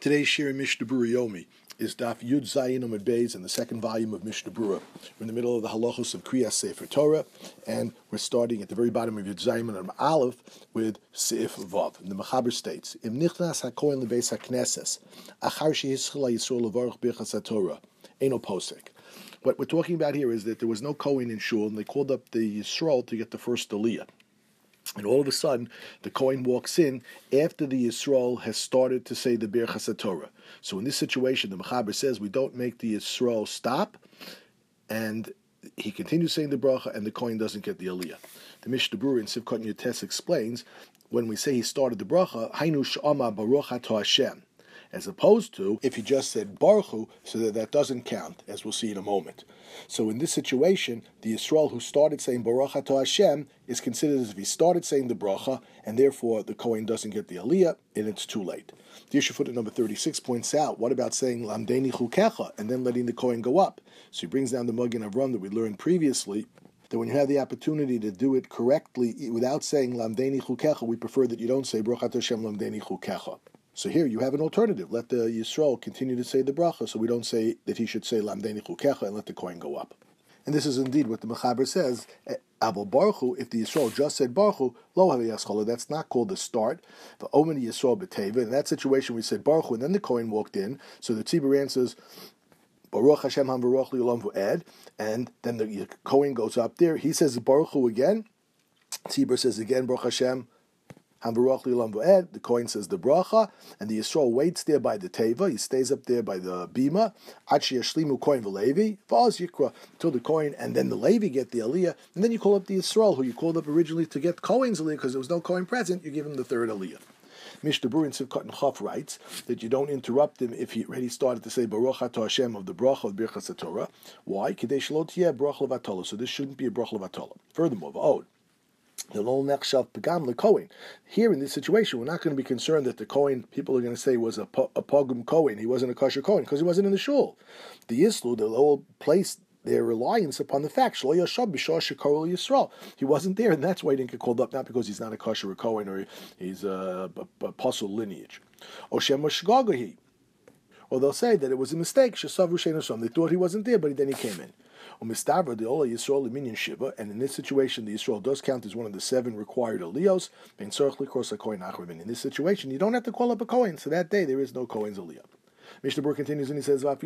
Today's shir in Mishnah Berurah Yomi is Daf Yud Zayin Amud Beis in the second volume of Mishnah Berurah. We're in the middle of the halachos of Kriyas Sefer Torah, and we're starting at the very bottom of Yud Zayin Amud Aleph with Seif Vav. And the Mechaber states, Im nichnas hakohen lebeis hakneses, achar shehischala Yisrael levarach birchas haTorah, eino posek. What we're talking about here is that there was no Kohen in Shul, and they called up the Yisrael to get the first Aliyah. And all of a sudden, the Kohen walks in after the Yisrael has started to say the Birchas HaTorah. So in this situation, the Mechaber says we don't make the Yisrael stop, and he continues saying the bracha, and the Kohen doesn't get the Aliyah. The Mishnah Berurah in Sivkot Yutes explains, when we say he started the bracha, Hainu Sh'ama Baruch Ato Hashem, as opposed to if he just said Baruch Hu, so that doesn't count, as we'll see in a moment. So in this situation, the Yisrael who started saying Baruch Ato Hashem is considered as if he started saying the bracha, and therefore the Kohen doesn't get the Aliyah, and it's too late. The issue footnote number 36 points out, what about saying Lamdeni Chukecha, and then letting the Kohen go up? So he brings down the Magen Avram that we learned previously, that when you have the opportunity to do it correctly without saying Lamdeni Chukecha, we prefer that you don't say Baruch Ato Hashem Lamdeni Chukecha. So here you have an alternative. Let the Yisrael continue to say the bracha, so we don't say that he should say Lamdeni Chukecha and let the Kohen go up. And this is indeed what the Mechaber says. Abel Baruch Hu, if the Yisrael just said Baruch Hu, lo haveyaschala, that's not called the start. The Omen Yisrael b'teva. In that situation, we said Baruch Hu, and then the Kohen walked in. So the Tzibur answers Baruch Hashem Hamvaruch Li'olam V'ed, and then the Kohen goes up there. He says Baruch Hu again. Tzibur says again Baruch Hashem the Kohen says the bracha, and the Yisrael waits there by the teva. He stays up there by the bima until the Kohen and then the Levi get the aliyah, and then you call up the Yisrael who you called up originally to get Kohen's aliyah because there was no Kohen present. You give him the third aliyah. Mishnah Berurah in Sivkot and Chaf writes that you don't interrupt him if he already started to say Baruch Ato Hashem of the bracha of Birchas HaTorah. Why? Kidei shelo tiyeh bracha levatala. So this shouldn't be a bracha levatala. Furthermore, v'od. Here in this situation, we're not going to be concerned that the Kohen, people are going to say, was a pogrom Kohen. He wasn't a kosher Kohen because he wasn't in the shul. The Yislu, they'll all place their reliance upon the fact he wasn't there, and that's why he didn't get called up, not because he's not a kosher Kohen or he's a apostle lineage. Or they'll say that it was a mistake. They thought he wasn't there, but then he came in. And in this situation, the Yisrael does count as one of the 7 required aliyos. In this situation, you don't have to call up a Kohen. So that day, there is no Kohen's aliyah. Mishnah Berurah continues and he says, what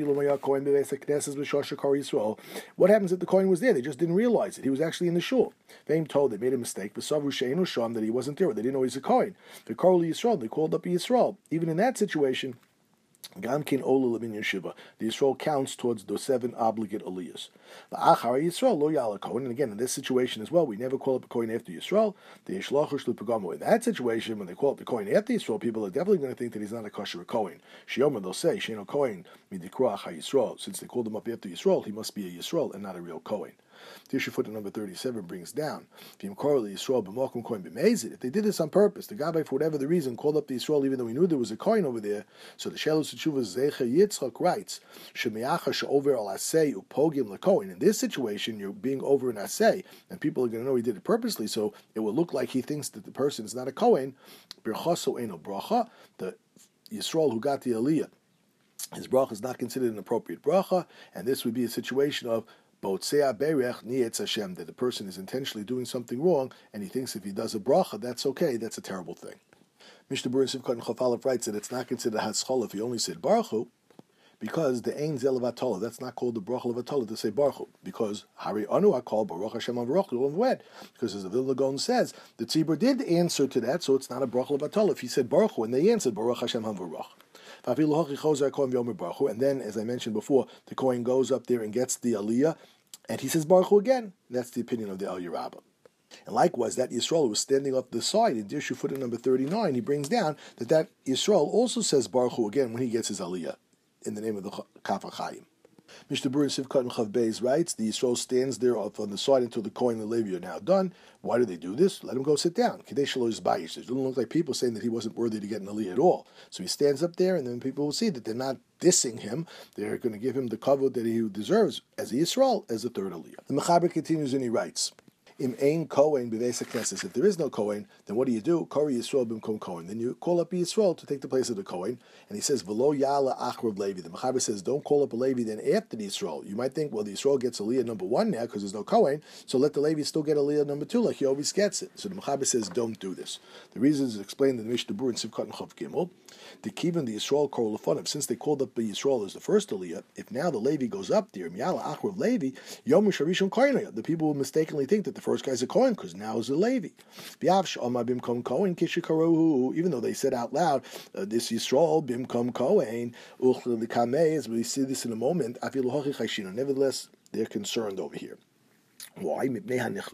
happens if the Kohen was there? They just didn't realize it. He was actually in the shul. They told they made a mistake, that he wasn't there. They didn't know he's a Kohen. They called up Yisrael. Even in that situation, the Yisrael counts towards the 7 obligate aliyahs. And again, in this situation as well, we never call up a Kohen after Yisrael. In that situation, when they call up the Kohen after Yisrael, people are definitely going to think that he's not a kosher Kohen. They'll say, since they called him up after Yisrael, he must be a Yisrael and not a real Kohen. The issue footnote number 37 brings down, if they did this on purpose, the Gabbai, for whatever the reason, called up the Yisrael even though he knew there was a Kohen over there, so the Shelus Teshuvah Zecha Yitzchak writes, in this situation, you're being over an asay, and people are going to know he did it purposely, so it will look like he thinks that the person is not a Kohen. The Yisrael who got the Aliyah, his bracha is not considered an appropriate bracha, and this would be a situation of that the person is intentionally doing something wrong, and he thinks if he does a bracha, that's okay, that's a terrible thing. Mishnah Berurah Sivkot and Chaf Aleph writes that it's not considered haschol if he only said Baruch Hu, because the Ein Zel Vatala, that's not called the bracha levatala to say Baruch Hu, because Hari Anu Akal Baruch Hashem Avaroch L'Olam, because as the Vilna Gaon says, the Tzibur did answer to that, so it's not a bracha levatala if he said Baruch Hu and they answered Baruch Hashem Avaroch. And then, as I mentioned before, the Kohen goes up there and gets the aliyah, and he says Baruch Hu again. That's the opinion of the El Yerabah. And likewise, that Yisrael who was standing off the side, in Dirshu footnote number 39, he brings down that Yisrael also says Baruch Hu again when he gets his aliyah, in the name of the Kaf HaChaim. Mishnah Berurah Sivkot and Chav Beis writes, the Yisrael stands there on the side until the Kohen and the Levi are now done. Why do they do this? Let him go sit down. Kidei shelo yizbayish. It doesn't look like people saying that he wasn't worthy to get an aliyah at all. So he stands up there, and then people will see that they're not dissing him. They're going to give him the kavod that he deserves as a Yisrael, as a third aliyah. The Mechaber continues and he writes, Im ein Kohen b'veis haknesses. If there is no Kohen, then what do? Kori Yisrael b'mkom Kohen. Then you call up Yisrael to take the place of the Kohen. And he says, V'lo yala achrav Levi. The Mechaber says, don't call up a Levi then after the Yisrael. You might think, well, the Yisrael gets Aliyah number 1 now because there's no Kohen, so let the Levi still get Aliyah number 2 like he always gets it. So the Mechaber says, don't do this. The reason is explained in the Mishnah Berurah in Sivkot and Chav Gimel. The Kivin, the Yisrael call Lefonim, since they called up the Yisrael as the first Aliyah, if now the Levi goes up there, Miyala achrav Levi, Yom Sharishon Kohen, the people will mistakenly think that the first guy's a Kohen because now is a Levi. Even though they said out loud, this Yisrael bimkom Kohen, as we see this in a moment, nevertheless, they're concerned over here. Why? Because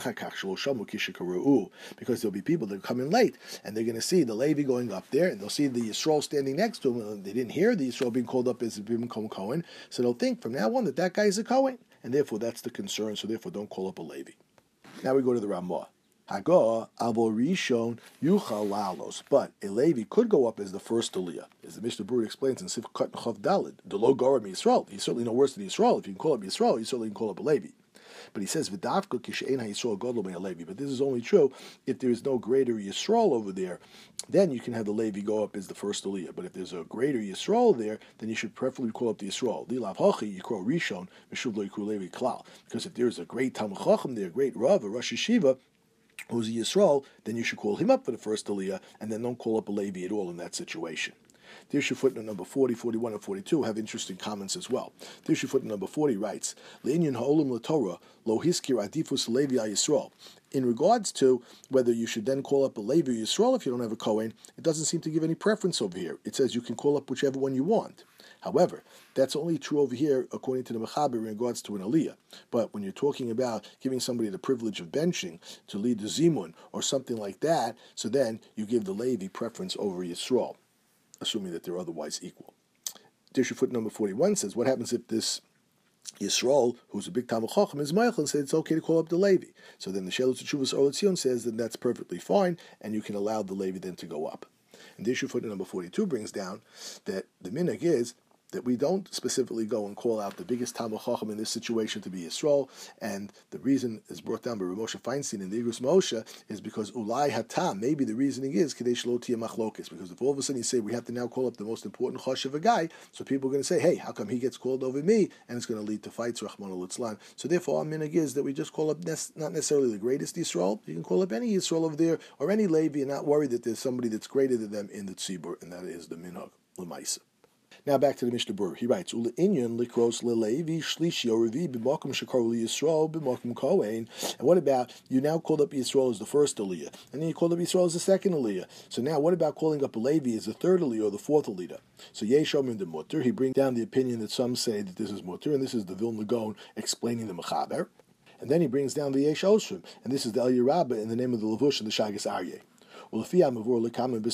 there'll be people that come in late, and they're going to see the Levi going up there, and they'll see the Yisrael standing next to him, and they didn't hear the Yisrael being called up as bimkom Kohen, so they'll think from now on that guy is a Kohen, and therefore that's the concern, so therefore don't call up a Levi. Now we go to the Ramah. Hagah avo rishon yuchal lalos, but a Levi could go up as the first Aliyah, as the Mishnah Berurah explains in Sivkot Chav Daled. The lo garam Yisrael. He's certainly no worse than Yisrael. If you can call up Yisrael, you certainly can call up a Levi. But he says v'davka kishein ha'Yisrael gadol me'al Levi. But this is only true if there is no greater Yisrael over there. Then you can have the Levi go up as the first Aliyah. But if there's a greater Yisrael there, then you should preferably call up the Yisrael. Lilav hachi yikro rishon mishuv lo yikru Levi klal. Because if there's a great Talmid Chacham there, a great Rav, a Rosh Yeshiva, who's a Yisrael, then you should call him up for the first Aliyah, and then don't call up a Levi at all in that situation. Tirshu footnote number 40, 41, and 42 have interesting comments as well. Tirshu footnote number 40 writes, Le'inyan ha'olam l'Torah, lo hiskir adifus Levi Yisrael. In regards to whether you should then call up a Levi or Yisrael if you don't have a Kohen, it doesn't seem to give any preference over here. It says you can call up whichever one you want. However, that's only true over here according to the Mechaber in regards to an Aliyah. But when you're talking about giving somebody the privilege of benching to lead the Zimun or something like that, so then you give the Levi preference over Yisrael, assuming that they're otherwise equal. Tirshu footnote number 41 says, what happens if this Yisrael, who's a big Talmid Chacham, is Meichel and said it's okay to call up the Levi? So then the Shelos Teshuvos Or L'Tzion says that that's perfectly fine, and you can allow the Levi then to go up. And Tirshu footnote number 42 brings down that the minhag is that we don't specifically go and call out the biggest Talmid Chacham in this situation to be Yisrael, and the reason is brought down by Rav Moshe Feinstein in the Igrus Moshe is because Ulai Hatam, maybe the reasoning is Kadesh Lo Tiyeh Machlokes, because if all of a sudden you say we have to now call up the most important Chosh of a guy, so people are going to say, hey, how come he gets called over me, and it's going to lead to fights, Rachmana Litzlan. So therefore our minhag is that we just call up not necessarily the greatest Yisrael, you can call up any Yisrael over there, or any Levi, and not worry that there's somebody that's greater than them in the Tzibur, and that is the minhag, L'maisa. Now back to the Mishnah Berurah. He writes, "Ule'inyan likros leLevi shlishi or revi b'makom shekar Yisrael b'makom Kohen." And what about you now called up Yisrael as the first Aliyah, and then you called up Yisrael as the second Aliyah? So now, what about calling up a Levi as the third Aliyah or the fourth Aliyah? So Yeshom in the Mutter, he brings down the opinion that some say that this is Mutter, and this is the Vilna Gaon explaining the Mechaber, and then he brings down the Yesh Osrim, and this is the El Yerabah in the name of the Levush and the Shagas Aryeh. And as we'll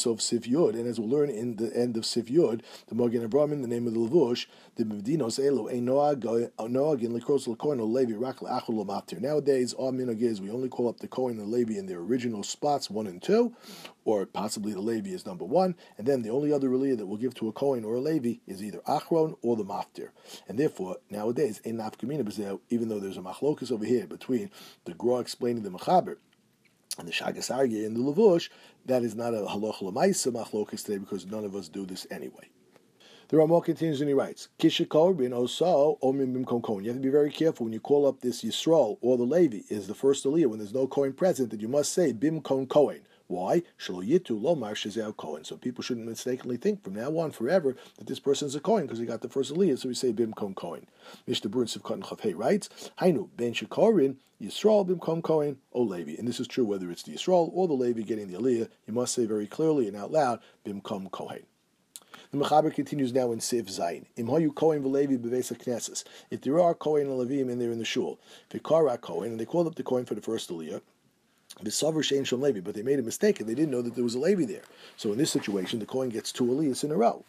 learn in the end of Sif Yud, the Magen Avraham, the name of the Levush, the Medinos Elo Noagin Likros Lekohen Levi Rak Leachul Lamatir. Nowadays, our minhag is we only call up the Kohen and Levi in their original spots 1 and 2, or possibly the Levi is number 1, and then the only other Aliyah that we'll give to a Kohen or a Levi is either Achron or the Maftir. And therefore, nowadays, Ein Nafkamina B'Zeh, even though there's a machlokus over here between the Gra explaining the Mechaber and the Shagas Aryeh and the Levush, that is not a halacha l'maisa machlokas today because none of us do this anyway. The Ramah continues and he writes, Kishikor bin Oso Omim Bimkom Kohen. You have to be very careful when you call up this Yisrael or the Levi is the first Aliyah when there's no Kohen present that you must say Bimkom Kohen. Why? Shelo Yitu Lomar Shezeh Kohen. So people shouldn't mistakenly think from now on forever that this person's a Kohen because he got the first Aliyah, so we say Bimkom Kohen. Mishnah Berurah Sivkot and Chav Hey writes, Hainu Ben Shikorin Yisrael Bimkom Kohen O Levi. And this is true whether it's the Yisrael or the Levi getting the Aliyah, you must say very clearly and out loud Bimkom Kohen. The Mechaber continues now in Sif Zayin. Im hayu Kohen v'Levi b'Beis HaKnesses. If there are Kohen and Levim in there in the shul, v'Kara Kohen, and they called up the Kohen for the first Aliyah, V'savar shein shom Levi, but they made a mistake and they didn't know that there was a Levi there. So in this situation, the Kohen gets 2 aliyahs in a row.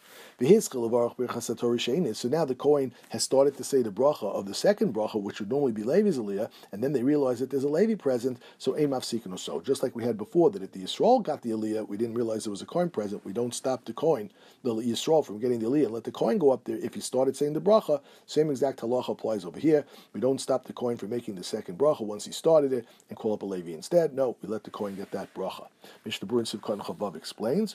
So now the Kohen has started to say the bracha of the second bracha, which would normally be Levi's aliyah, and then they realize that there's a Levi present, so ein mafsikin or so. Just like we had before, that if the Yisrael got the aliyah, we didn't realize there was a Kohen present, we don't stop the Kohen, the Yisrael, from getting the aliyah, and let the Kohen go up there. If he started saying the bracha, same exact halacha applies over here. We don't stop the Kohen from making the second bracha once he started it, and call up a Levi instead. No, we let the Kohen get that bracha. Mishnah Berurah Sivkot Chavav explains.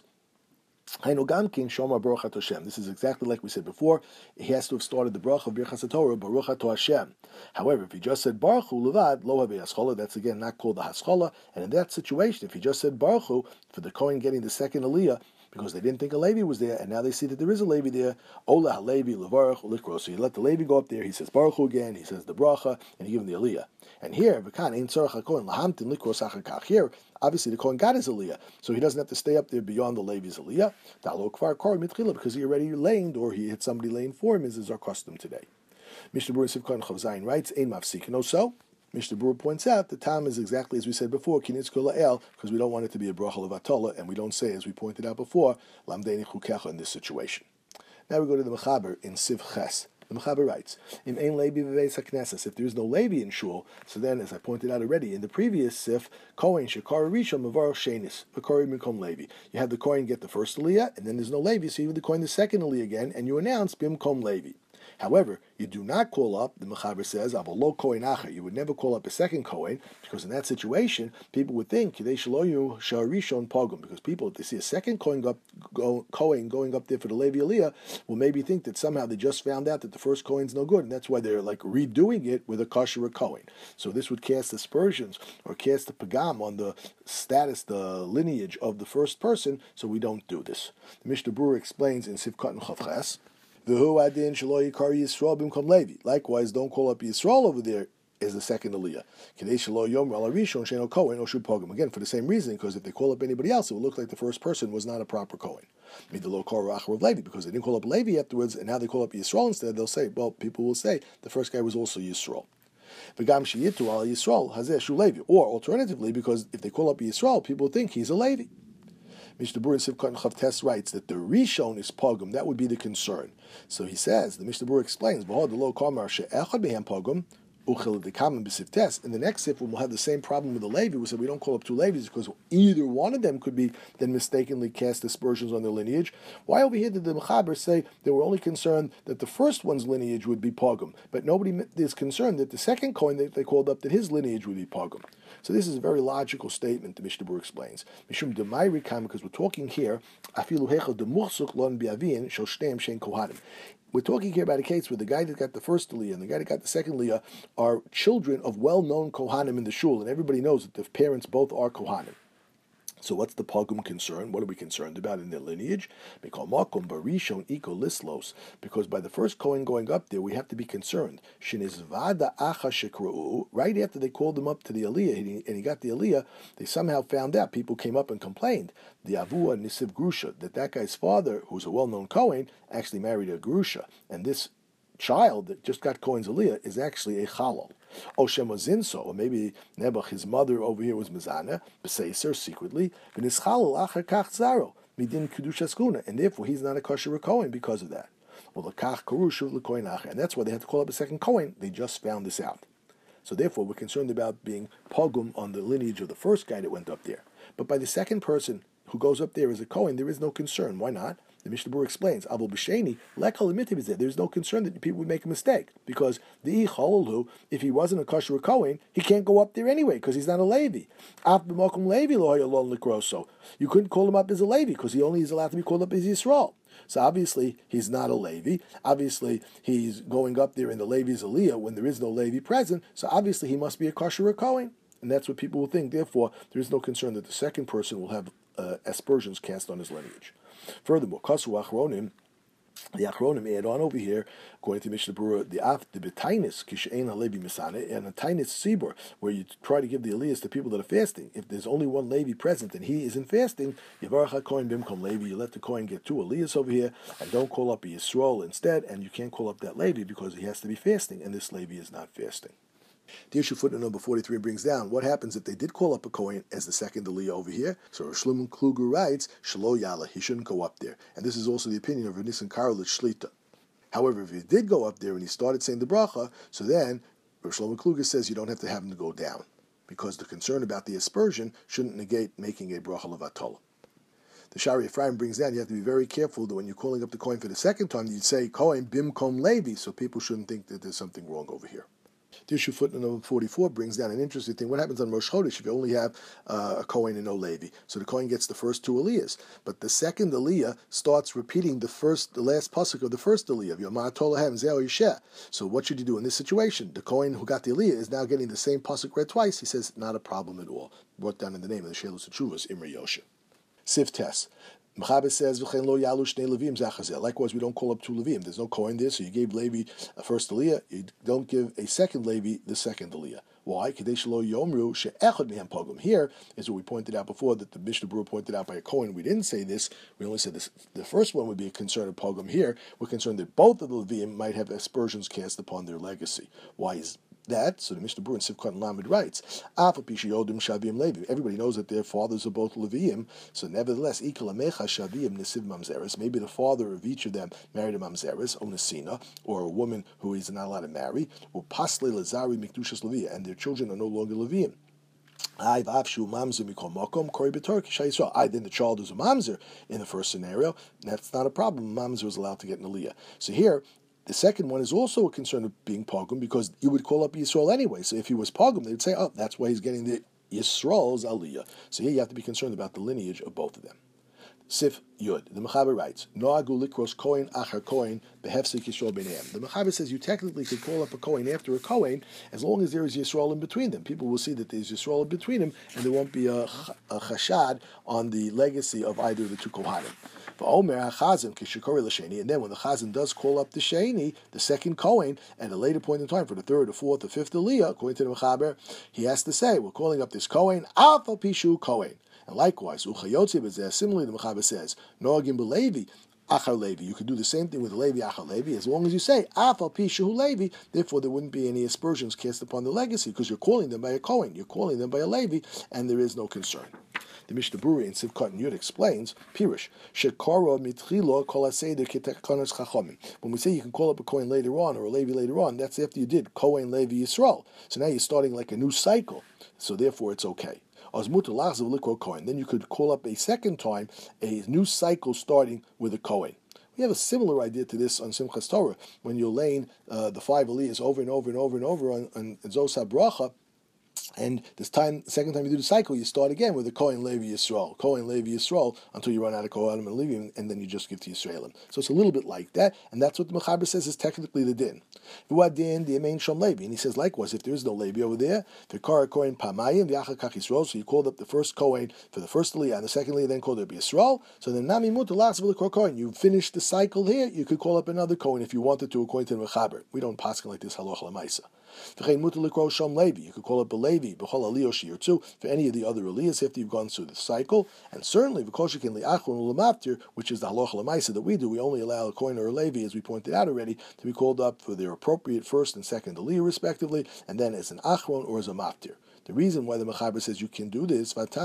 This is exactly like we said before. He has to have started the bracha of Birchas Torah, Baruch Ato Hashem. However, if he just said Baruch Hu Levad, Lo Havei Haschola, that's again not called the Haschola. And in that situation, if he just said Baruch Hu, for the Kohen getting the second aliyah, because they didn't think a Levi was there, and now they see that there is a Levi there, Ola HaLevi Levarach Ulikro. So you let the Levi go up there, he says Baruch Hu again, he says the bracha, and you give him the aliyah. And here, V'kan Ein Tzarech HaKohen Lahamtin Likro Sachar. Here, obviously the Kohen got his aliyah, so he doesn't have to stay up there beyond the Levi's aliyah. Dalo Kvar Kor Mitchila, because he already laned, or he had somebody laying for him, as is our custom today. Mishnah Berurah Sivkot Chav Zayin writes, Ein Mafsikin. No, so Mishnah Berurah points out the time is exactly as we said before, Kinitzko La'el, because we don't want it to be a bracha levatola, and we don't say, as we pointed out before, Lamdeini Chukecha in this situation. Now we go to the Mechaber in Siv Ches. The Mechaber writes, Im ein Levi v'veis haknesses. If there is no Levi in shul, so then, as I pointed out already in the previous Sif, Kohen shekar rishon mavar shenis v'kari minkom Levi. You have the Kohen get the first aliyah, and then there's no Levi, so you have the Kohen the second aliyah again, and you announce bimkom Levi. However, you do not call up, the Mechaber says, Avolo Kohen Acher. You would never call up a second Kohen, because in that situation, people would think, Kidei Shaloyu Sharishon Pogum, because people, if they see a second Kohen going up there for the Levi Aliyah, will maybe think that somehow they just found out that the first Kohen's no good, and that's why they're like redoing it with a kosher Kohen. So this would cast aspersions, or cast a pagam on the status, the lineage of the first person, so we don't do this. The Mishnah Berurah explains in Sivkot and Chavches, Likewise, don't call up Yisrael over there as the second aliyah. Again, for the same reason, because if they call up anybody else, it will look like the first person was not a proper Kohen. Because they didn't call up Levi afterwards, and now they call up Yisrael instead, they'll say, well, people will say, the first guy was also Yisrael. Or alternatively, because if they call up Yisrael, people think he's a Levi. Mishnah Berurah Sivkot and Chavtes writes that the Rishon is pogum. That would be the concern. So he says, the Mishnah Berurah explains, Behold, the lo kamar she'echad behem pogum, uchel dekam b'siftes. In the next sif, we'll have the same problem with the Levi. We said we don't call up 2 Levis because either one of them could be then mistakenly cast aspersions on their lineage. Why over here did the Mechaber say they were only concerned that the first one's lineage would be pogum, but nobody is concerned that the second Kohen that they called up, that his lineage would be pogum? So this is a very logical statement, the Mishnah Berurah explains. Mishum demayri kam, because we're talking here, afilu hecha demuchsuk lon biavin shel shteim shein kohanim. We're talking here about a case where the guy that got the first aliyah and the guy that got the second aliyah are children of well-known kohanim in the shul, and everybody knows that the parents both are kohanim. So what's the pogum concern? What are we concerned about in their lineage? Because by the first Kohen going up there, we have to be concerned. Right after they called him up to the aliyah, and he got the aliyah, they somehow found out, people came up and complained, the avua nisiv grusha, that guy's father, who's a well-known Kohen, actually married a grusha, and this child that just got Kohen's aliyah is actually a chalal. Or maybe Nebuch, his mother over here was Mizana, B'Seiser, secretly, and therefore he's not a kosher Kohen because of that. And that's why they had to call up a second Kohen. They just found this out. So therefore we're concerned about being pogum on the lineage of the first guy that went up there. But by the second person who goes up there as a Kohen, there is no concern. Why not? The Mishnah Berurah explains, Abul B'Sheni, lekal emitiv is there. There's no concern that people would make a mistake, because the Ichololu, if he wasn't a kosher Kohen, he can't go up there anyway, because he's not a Levi. Af b'makom Levi lo hayalon likroso. You couldn't call him up as a Levi, because he only is allowed to be called up as Yisrael. So obviously, he's not a Levi. Obviously, he's going up there in the Levi's aliyah when there is no Levi present, so obviously he must be a kosher Kohen. And that's what people will think. Therefore, there is no concern that the second person will have aspersions cast on his lineage. Furthermore, Kasu Achronim, the Achronim add on over here, according to Mishnah Berurah, the Betainis, Kishain HaLevi Misane, and a Tainis Sibur, where you try to give the aliyahs to people that are fasting. If there's only one Levi present and he isn't fasting, Yavarach HaKohen Bimkom Levi, you let the Kohen get 2 aliyahs over here, and don't call up a Yisrael instead, and you can't call up that Levi because he has to be fasting, and this Levi is not fasting. The issue footnote number 43 brings down what happens if they did call up a Kohen as the second Aliyah over here. So Shlomo Kluger writes, Shelo Yala, he shouldn't go up there. And this is also the opinion of Nissen Karolitz Shlita. However, if he did go up there and he started saying the bracha, so then Shlomo Kluger says you don't have to have him to go down, because the concern about the aspersion shouldn't negate making a bracha levatol. The Shari Ephraim brings down you have to be very careful that when you're calling up the Kohen for the second time, you'd say Kohen bimkom Levi, so people shouldn't think that there's something wrong over here. The issue footnote number 44 brings down an interesting thing. What happens on Rosh Chodesh if you only have a Kohen and no Levi? So the Kohen gets the first two Aliyahs, but the second Aliyah starts repeating the last pasuk of the first Aliyah of Yomah Tolahem Zeh Yisheh. So what should you do in this situation? The Kohen who got the Aliyah is now getting the same pasuk read twice. He says not a problem at all. Brought down in the name of the Shelos Teshuvos Imre Yoshe. Sif Tes. Mechaber says, likewise, we don't call up two Levim. There's no Kohen there, so you gave Levi a first Aliyah. You don't give a second Levi the second Aliyah. Why? Here is what we pointed out before, that the Mishnah Berurah pointed out by a Kohen. We didn't say this. We only said this. The first one would be a concern of Pogum. Here, we're concerned that both of the Levim might have aspersions cast upon their legacy. Why is that? So the Mishnah Berurah in Sivkot and Lamed writes, everybody knows that their fathers are both Leviim, so nevertheless, maybe the father of each of them married a mamzeres, onesina, or a woman who he's not allowed to marry, or pasle lazari mikdushas Levi, and their children are no longer Leviim. Then the child is a mamzer in the first scenario, and that's not a problem. Mamzer is allowed to get an aliyah. So here, the second one is also a concern of being pogum, because you would call up Yisrael anyway. So if he was pogum, they would say, oh, that's why he's getting the Yisrael's aliyah. So here you have to be concerned about the lineage of both of them. Sif Yud. The Mechaber writes, Noagu likros Kohen achar Kohen behefsik Yisrael b'neim. The Mechaber says you technically could call up a Kohen after a Kohen as long as there is Yisrael in between them. People will see that there's Yisrael in between them, and there won't be a chashad on the legacy of either of the two Kohanim. And then when the Chazan does call up the Sheni, the second Kohen, at a later point in time for the third or fourth or fifth Aliyah, according to the Mechaber, he has to say, we're calling up this Kohen, Alpha Pishu Kohen. And likewise, similarly, the Mechaber says, Noagim b'Levi, Achar Levi. You could do the same thing with Levi, Achar Levi, as long as you say, Afal Pishu Levi, therefore there wouldn't be any aspersions cast upon the legacy, because you're calling them by a Kohen, you're calling them by a Levi, and there is no concern. The Mishnah Berurah in Sivkot and Yud explains, Pirush, Shekara mitchilo kol haseder ketekanos chachomim. When we say you can call up a Kohen later on, or a Levi later on, that's after you did Kohen, Levi, Yisrael. So now you're starting like a new cycle, so therefore it's okay. Then you could call up a second time a new cycle starting with a Kohen. We have a similar idea to this on Simchas Torah when you're laying the five aliyahs over and over and over and over on Zos HaBracha. And this time, the second time you do the cycle, you start again with the Kohen Levi Yisrael, until you run out of Kohanim and Levi, and then you just give to Yisraelim. So it's a little bit like that, and that's what the Mechaber says is technically the din. And he says likewise, if there is no Levi over there, the Kohen Pamayim v'Achakach Yisrael, so you called up the first Kohen for the first Aliyah, and the second Aliyah then called up Yisrael. So then Nami Mutar Lachzav Kohen, you finished the cycle here. You could call up another Kohen if you wanted to, according to the Mechaber. We don't paskin like this halacha l'maisa. You could call it Belevi, B'chol Aliyah Shir too, for any of the other Aliyahs after you've gone through the cycle. And certainly, which is the halacha l'maisa that we do, we only allow a Kohen or a Levi, as we pointed out already, to be called up for their appropriate first and second Aliyah respectively, and then as an Achron or as a Maftir. The reason why the Mechaber says you can do this, because the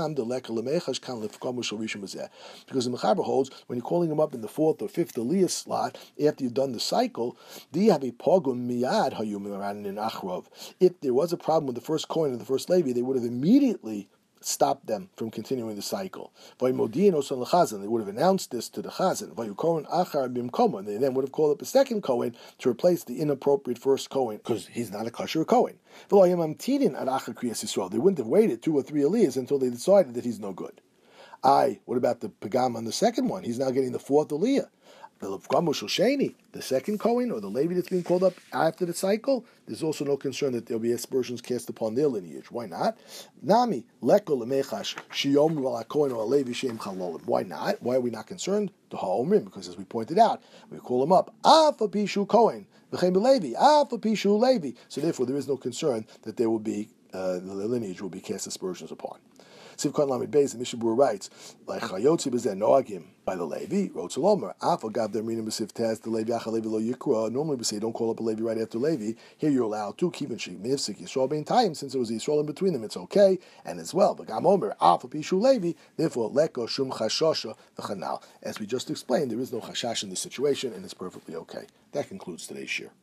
Mechaber holds when you're calling him up in the fourth or fifth Aliyah slot after you've done the cycle, if there was a problem with the first Kohen and the first Levi, they would have immediately stopped them from continuing the cycle. They would have announced this to the Chazan. And they then would have called up a second Kohen to replace the inappropriate first Kohen, because he's not a kosher Kohen. They wouldn't have waited 2 or 3 Aliyahs until they decided that he's no good. What about the Pagam on the second one? He's now getting the 4th Aliyah. The second Kohen, or the Levi that's being called up after the cycle, there's also no concern that there'll be aspersions cast upon their lineage. Why not? Nami, Leko Lemechash, Shiyom Vala Kohen or Levi Shem Chalolim. Why not? Why are we not concerned? The Ha'omrim, because as we pointed out, we call him up, Afa Pishu Kohen, V'chem Levi, Afa Pishu Levi. So therefore there is no concern that there will be the lineage will be cast aspersions upon. Sivkon Lamed Beis, the Mishnah Berurah writes, like Chayotzi b'zeh noagim by the Levi, wrote Salomer, Afal gav der minim b'sivtez the Levi achal Levi lo yikra. Normally we say don't call up a Levi right after Levi. Here you're allowed to keep in shik mivsik Yisrael bein time, since there was Yisrael in between them, it's okay. And as well, the Gam Omer Afal pishu Levi, therefore leko shum chashasha the chanal. As we just explained, there is no chashash in this situation, and it's perfectly okay. That concludes today's shir.